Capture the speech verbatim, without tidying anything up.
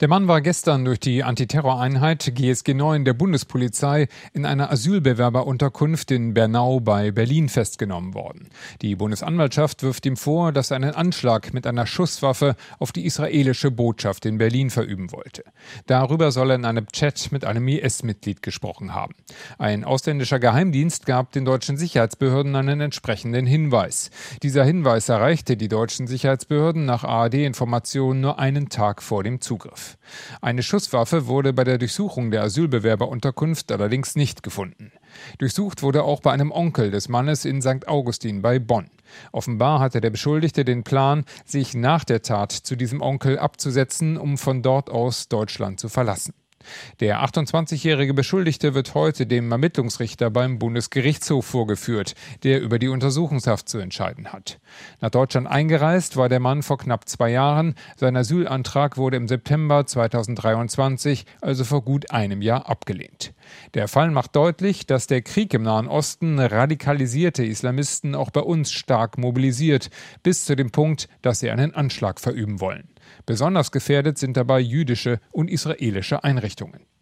Der Mann war gestern durch die Antiterroreinheit G S G neun der Bundespolizei in einer Asylbewerberunterkunft in Bernau bei Berlin festgenommen worden. Die Bundesanwaltschaft wirft ihm vor, dass er einen Anschlag mit einer Schusswaffe auf die israelische Botschaft in Berlin verüben wollte. Darüber soll er in einem Chat mit einem I S-Mitglied gesprochen haben. Ein ausländischer Geheimdienst gab den deutschen Sicherheitsbehörden einen entsprechenden Hinweis. Dieser Hinweis erreichte die deutschen Sicherheitsbehörden nach A R D-Informationen nur einen Tag vor dem Zugriff. Eine Schusswaffe wurde bei der Durchsuchung der Asylbewerberunterkunft allerdings nicht gefunden. Durchsucht wurde auch bei einem Onkel des Mannes in Sankt Augustin bei Bonn. Offenbar hatte der Beschuldigte den Plan, sich nach der Tat zu diesem Onkel abzusetzen, um von dort aus Deutschland zu verlassen. Der achtundzwanzigjährige Beschuldigte wird heute dem Ermittlungsrichter beim Bundesgerichtshof vorgeführt, der über die Untersuchungshaft zu entscheiden hat. Nach Deutschland eingereist war der Mann vor knapp zwei Jahren. Sein Asylantrag wurde im September zweitausenddreiundzwanzig, also vor gut einem Jahr, abgelehnt. Der Fall macht deutlich, dass der Krieg im Nahen Osten radikalisierte Islamisten auch bei uns stark mobilisiert, bis zu dem Punkt, dass sie einen Anschlag verüben wollen. Besonders gefährdet sind dabei jüdische und israelische Einrichtungen.